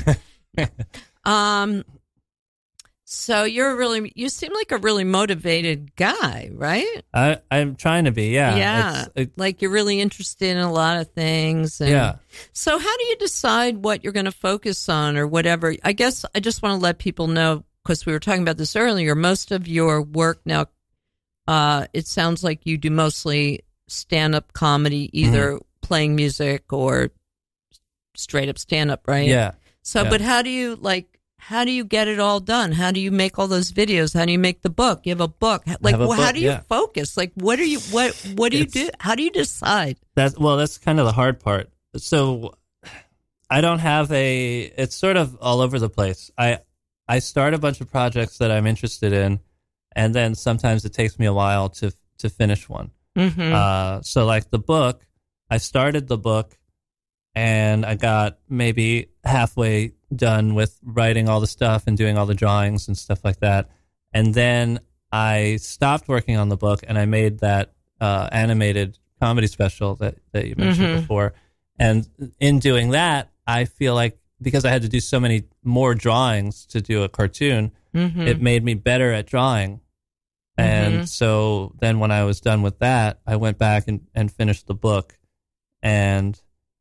So you seem like a really motivated guy, right? I'm trying to be, yeah. Yeah, like you're really interested in a lot of things. And yeah. So how do you decide what you're going to focus on or whatever? I guess I just want to let people know, because we were talking about this earlier, most of your work now, it sounds like you do mostly stand-up comedy, either playing music or straight-up stand-up, right? Yeah. So, but how do you get it all done? How do you make all those videos? How do you make the book? You have a book. Like, how do you focus? Like, what do you do? How do you decide? That's kind of the hard part. So I don't have it's sort of all over the place. I start a bunch of projects that I'm interested in, and then sometimes it takes me a while to finish one. So like the book, I started the book and I got maybe halfway done with writing all the stuff and doing all the drawings and stuff like that. And then I stopped working on the book and I made that animated comedy special that you mentioned before. And in doing that, I feel like because I had to do so many more drawings to do a cartoon, it made me better at drawing. And so then when I was done with that, I went back and finished the book. And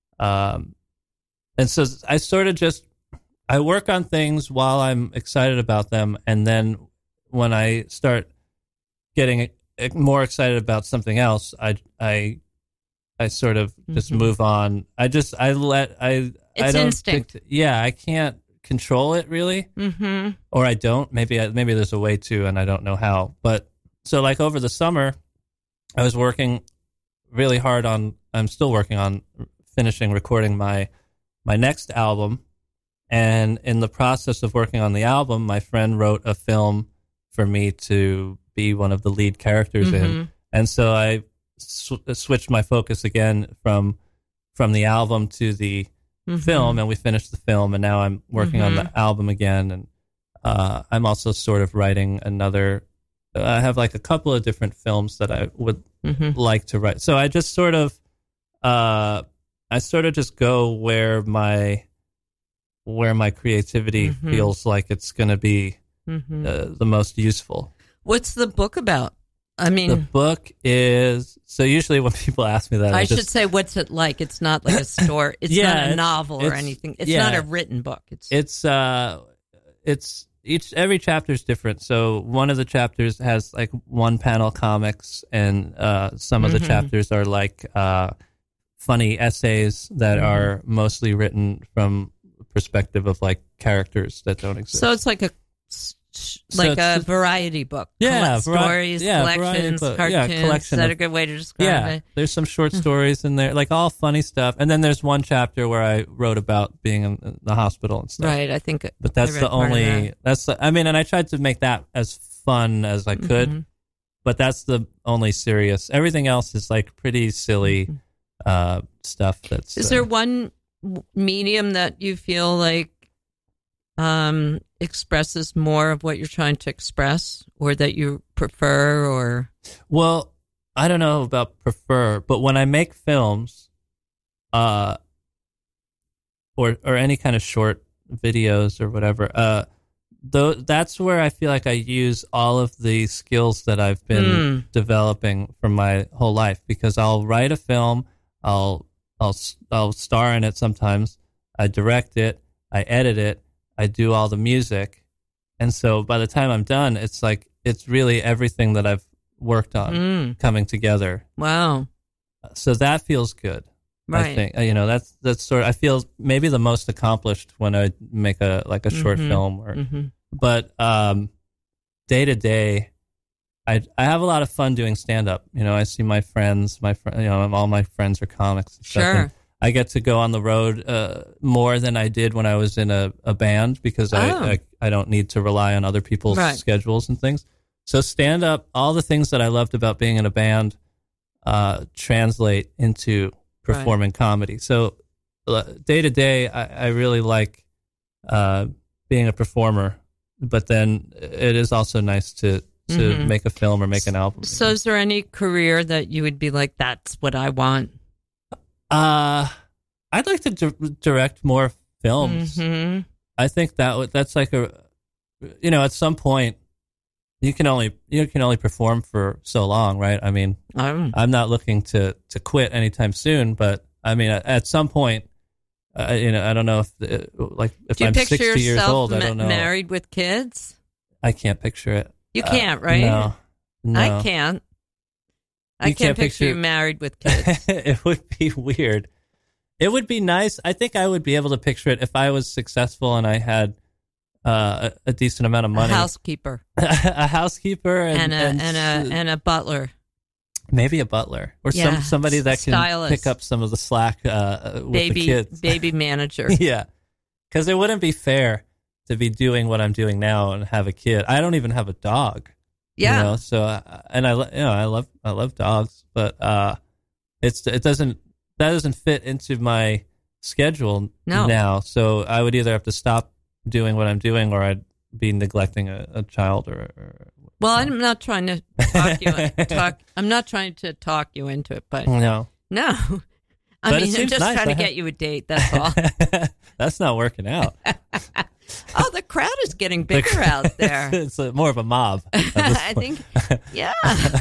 so I sort of I work on things while I'm excited about them. And then when I start getting more excited about something else, I sort of just move on. It's instinct. I can't control it really, or I don't. Maybe there's a way to, and I don't know how. But so like over the summer, I was working really hard on. I'm still working on finishing recording my next album, and in the process of working on the album, my friend wrote a film for me to be one of the lead characters in, and so I switched my focus again from the album to the film, and we finished the film, and now I'm working on the album again, I'm also sort of writing another. I have like a couple of different films that I would like to write. So I just sort of, just go where my creativity feels like it's going to be the most useful. What's the book about? I mean, the book is, so usually when people ask me that, I should say, what's it like? It's not like a story. It's not a novel or anything. It's not a written book. Every chapter is different. So one of the chapters has like one panel comics, and some of the chapters are like funny essays that are mostly written from perspective of like characters that don't exist. So it's like a variety book. Yeah, stories, collections, cartoons. Is that a good way to describe it? There's some short stories in there, like all funny stuff. And then there's one chapter where I wrote about being in the hospital and stuff. Right, I think. But that's the only. And I tried to make that as fun as I could. But that's the only serious. Everything else is like pretty silly stuff. Is there one medium that you feel like expresses more of what you're trying to express, or that you prefer? Or, well, I don't know about prefer, but when I make films, or any kind of short videos or whatever, that's where I feel like I use all of the skills that I've been developing from my whole life, because I'll write a film, I'll star in it sometimes, I direct it, I edit it, I do all the music. And so by the time I'm done, it's like, it's really everything that I've worked on coming together. Wow. So that feels good. Right. I think, that's sort of, I feel maybe the most accomplished when I make a short film but day to day, I have a lot of fun doing stand up. I see my friends, all my friends are comics and stuff. Sure. I get to go on the road more than I did when I was in a band, because I don't need to rely on other people's schedules and things. So stand up, all the things that I loved about being in a band translate into performing comedy. So day to day, I really like being a performer, but then it is also nice to make a film or make an album. So is there any career that you would be like, that's what I want? I'd like to direct more films. I think that's like at some point you can only perform for so long, right? I mean, I'm not looking to quit anytime soon, but I mean, at some point, I don't know if I'm 60 years old, I don't know. Married with kids? I can't picture it. You can't, right? No. I can't. I can't picture you married with kids. It would be weird. It would be nice. I think I would be able to picture it if I was successful and I had a decent amount of money. A housekeeper. A housekeeper and a butler. Maybe a butler or somebody that can pick up some of the slack with the kids. Baby manager. Yeah, because it wouldn't be fair to be doing what I'm doing now and have a kid. I don't even have a dog. Yeah. So I love dogs, but that doesn't fit into my schedule now. So I would either have to stop doing what I'm doing, or I'd be neglecting a child Well, I'm not trying to I'm not trying to talk you into it, but no. I'm just trying to get you a date. That's all. That's not working out. Oh, the crowd is getting bigger out there. It's more of a mob. I think, yeah.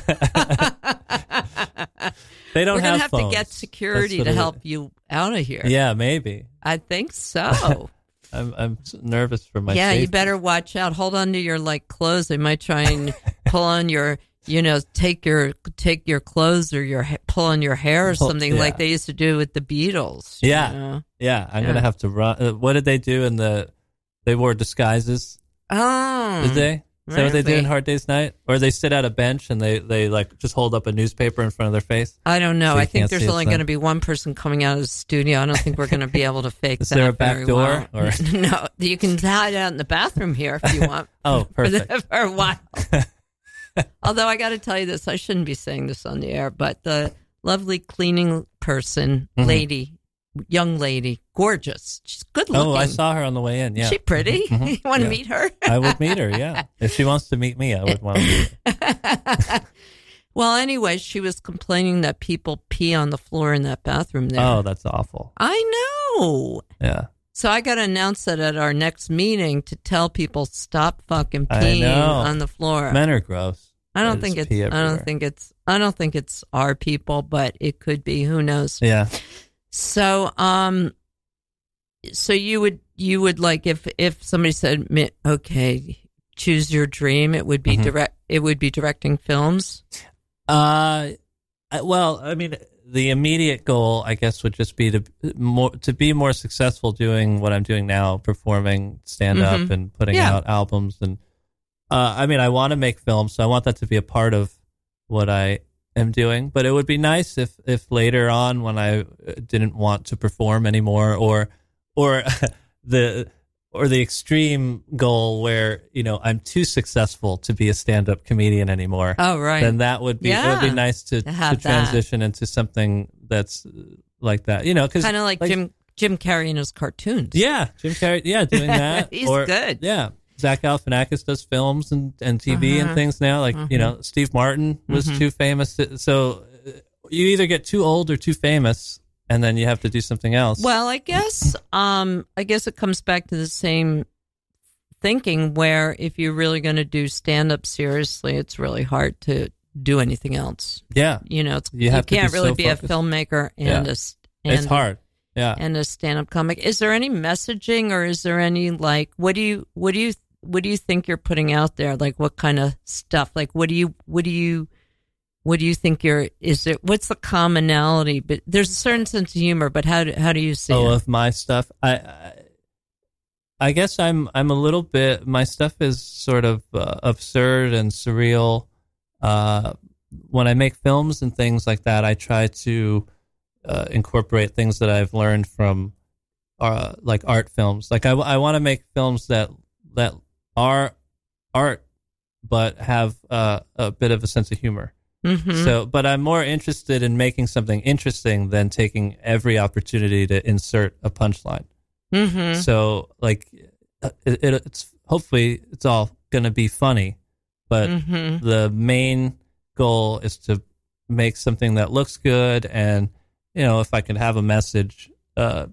They don't We're going to have phones. to get security to help you out of here. Yeah, maybe. I think so. I'm nervous for my safety. You safety. better watch out. Hold on to your clothes. They might try and pull on your, take your clothes or pull on your hair or something like they used to do with the Beatles. Yeah. Yeah. I'm going to have to run. What did they do they wore disguises? Oh. Did they? Is that what they do in Hard Day's Night? Or they sit at a bench and they just hold up a newspaper in front of their face? I don't know. So I think there's only going to be one person coming out of the studio. I don't think we're going to be able to fake Is that. Is there a back door? Well. No, you can hide out in the bathroom here if you want. Oh, perfect. For a while. Although I got to tell you this, I shouldn't be saying this on the air, but the lovely cleaning person, lady, young lady, gorgeous. She's good looking. Oh, I saw her on the way in. Yeah. Is she pretty? Mhm. You want to Yeah. meet her? I would meet her, yeah. If she wants to meet me, I would want to meet her. Well, anyway, she was complaining that people pee on the floor in that bathroom there. Oh, that's awful. I know. Yeah. So I got to announce that at our next meeting to tell people stop fucking I peeing know. on the floor. Men are gross. I don't They think just it's. pee I don't everywhere. think it's our people, but it could be. Who knows? Yeah. So, so you would like if somebody said, okay, choose your dream, it would be Mhm. It would be directing films. Well, I mean, the immediate goal, I guess, would just be to be more successful doing what I'm doing now, performing stand up Mhm. and putting Yeah. out albums. And I mean, I want to make films, so I want that to be a part of what I am doing. But it would be nice if later on, when I didn't want to perform anymore, or the extreme goal where, you know, I'm too successful to be a stand-up comedian anymore. Oh, right. Then that would be, it would be Yeah. nice to have that. transition into something that's like that, you know, because Kind of like Jim Carrey in his cartoons. yeah, Jim Carrey, yeah, doing that. He's good. Yeah. Zach Galifianakis does films and TV and things now. Like, you know, Steve Martin was too famous. So you either get too old or too famous, and then you have to do something else. Well, I guess it comes back to the same thinking where if you're really going to do stand up seriously, it's really hard to do anything else. yeah, You know, You have to can't be really so be focused. a filmmaker and Yeah. and it's hard. Yeah. and a stand up comic. Is there any messaging, or is there any like what do you think you're putting out there? Like what kind of stuff? Like what do you think what's the commonality? But there's a certain sense of humor, but how do you see it? Of my stuff, I guess I'm a little bit. My stuff is sort of absurd and surreal. When I make films and things like that, I try to incorporate things that I've learned from like art films. Like I want to make films that are art but have a bit of a sense of humor. Mm-hmm. So, but I'm more interested in making something interesting than taking every opportunity to insert a punchline. Mm-hmm. So, like, it's hopefully it's all going to be funny, but Mm-hmm. the main goal is to make something that looks good, and you know, if I can have a message, or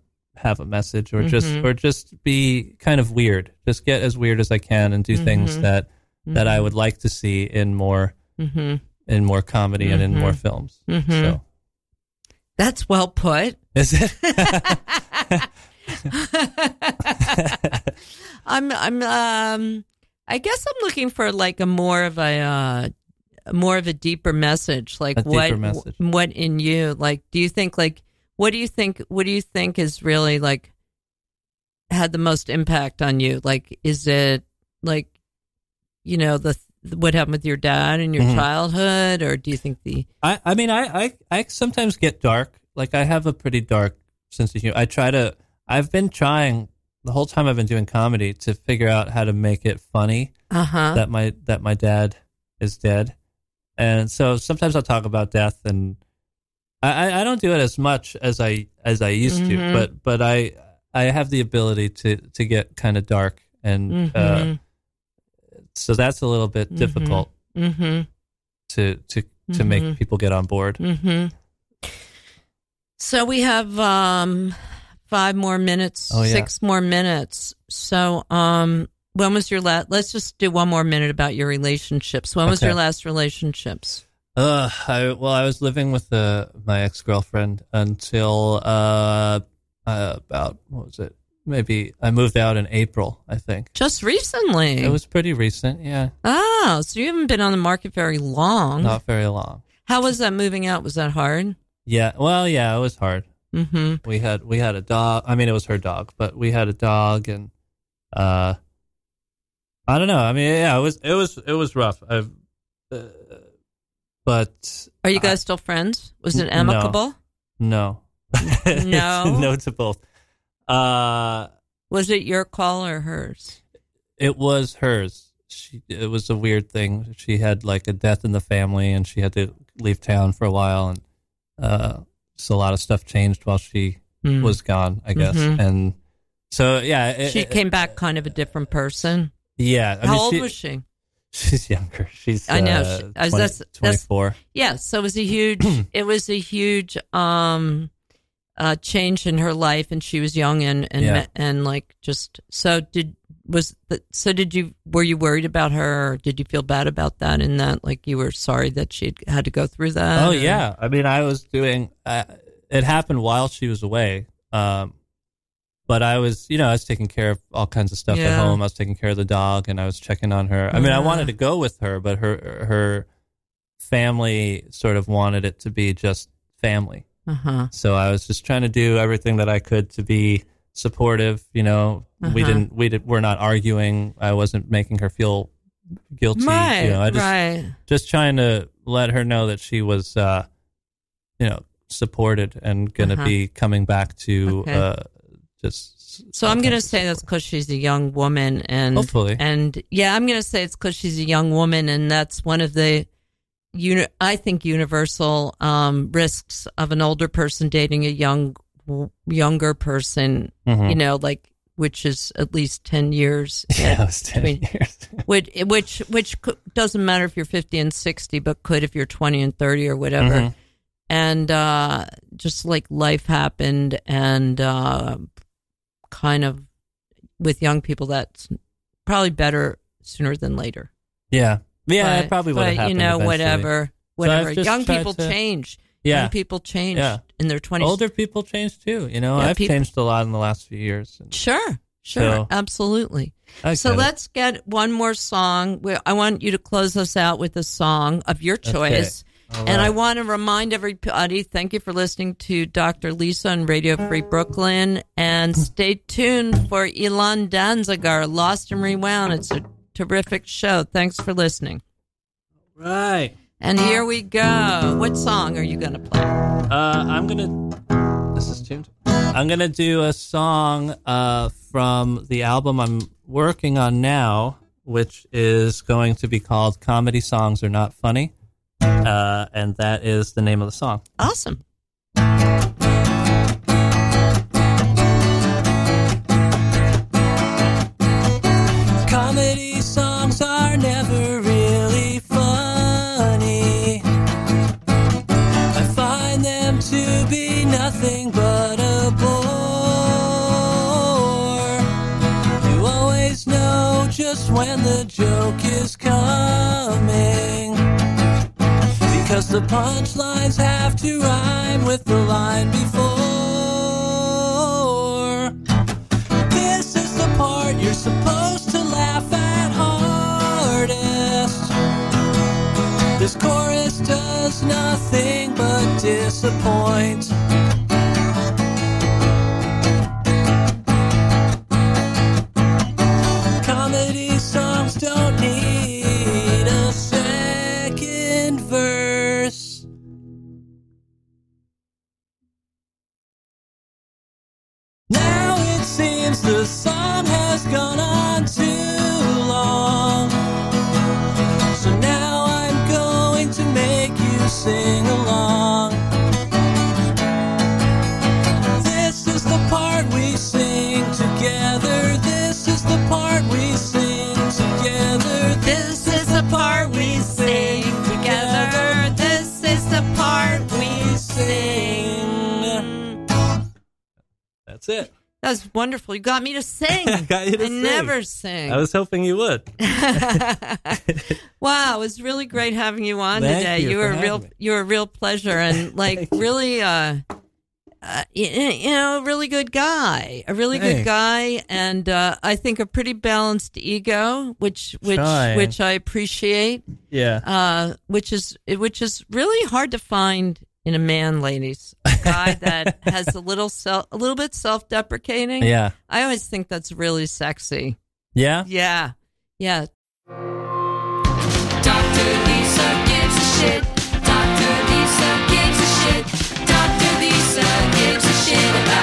just be kind of weird. Just get as weird as I can and do things that I would like to see in more. In more comedy and in more films. So That's well put. is it? I guess I'm looking for like a more of a deeper message. Like A deeper message. what in you? Like, do you think what do you think is really like had the most impact on you? Like, is it like, you know, what happened with your dad in your childhood, or do you think I mean, I sometimes get dark. Like, I have a pretty dark sense of humor. I've been trying the whole time I've been doing comedy to figure out how to make it funny that my dad is dead. And so sometimes I'll talk about death, and I don't do it as much as I used to, but I have the ability to get kind of dark, and so that's a little bit difficult to make people get on board. So we have 5 more minutes, Oh, yeah. 6 more minutes. So when was your last? Let's just do 1 more minute about your relationships. When was Okay. your last relationships? I was living with my ex-girlfriend until about, what was it? Maybe I moved out in April, I think. Just recently. It was pretty recent, yeah. Oh, so you haven't been on the market very long. Not very long. How was that moving out? Was that hard? Yeah, well, yeah, it was hard. Mm-hmm. We had a dog. I mean, it was her dog, but we had a dog, and I don't know. I mean, yeah, it was rough. But Are you guys still friends? Was it amicable? no, No? no to both. Was it your call or hers? It was hers. It was a weird thing. She had like a death in the family, and she had to leave town for a while, and so a lot of stuff changed while she was gone, I guess. And so, yeah. She came back kind of a different person. Yeah. How old was she? She's younger. She's I know. 24. Yeah. So it was a huge change in her life, and she was young and like just were you worried about her, or did you feel bad about that, in that like you were sorry that she had to go through that? Oh, yeah. I mean, I was doing it happened while she was away. But I was taking care of all kinds of stuff at home. I was taking care of the dog, and I was checking on her. I mean, I wanted to go with her, but her family sort of wanted it to be just family. So I was just trying to do everything that I could to be supportive. We're not arguing. I wasn't making her feel guilty. Right. Just trying to let her know that she was, supported and going to be coming back to. So I'm going to say that's because she's a young woman, and hopefully, and I'm going to say it's because she's a young woman, and that's one of the, I think, universal risks of an older person dating a younger person. Which is at least 10 years. Yeah, it was 10 years. which doesn't matter if you're 50 and 60, but could if you're 20 and 30 or whatever. And just like life happened, and kind of with young people, that's probably better sooner than later. Yeah, it probably would have happened eventually. whatever. So young people change. Yeah. Young people change in their 20s. Older people change too. I've changed a lot in the last few years. Sure, absolutely. Let's get one more song. I want you to close us out with a song of your choice. Right. And I want to remind everybody, thank you for listening to Dr. Lisa on Radio Free Brooklyn. And stay tuned for Ilan Danziger, Lost and Rewound. It's a terrific show. Thanks for listening. Right. And here we go. What song are you going to play? This is tuned. I'm going to do a song from the album I'm working on now, which is going to be called Comedy Songs Are Not Funny. And that is the name of the song. Awesome. Comedy songs are never really funny. I find them to be nothing but a bore. You always know just when the joke is coming, because the punchlines have to rhyme with the line before. This is the part you're supposed to laugh at hardest. This chorus does nothing but disappoint. Comedy songs don't need a second verse. Now it seems the song has gone on too long, so now I'm going to make you sing along. This is the part we sing together. This is the part we sing together. This is the part we sing together. This is the part we sing. That's it. That's wonderful. You got me to sing. I got you to sing. Never sing. I was hoping you would. Wow, it was really great having you on Thank today. you were for having me. you were a real pleasure, and like really a really good guy. A really good guy, and I think a pretty balanced ego, which I appreciate. Yeah. Which is really hard to find in a man, ladies. A guy that has a little bit self-deprecating. Yeah. I always think that's really sexy. Yeah? Yeah. Yeah. Dr. Lisa gives a shit. Dr. Lisa gives a shit. Dr. Lisa gives a shit about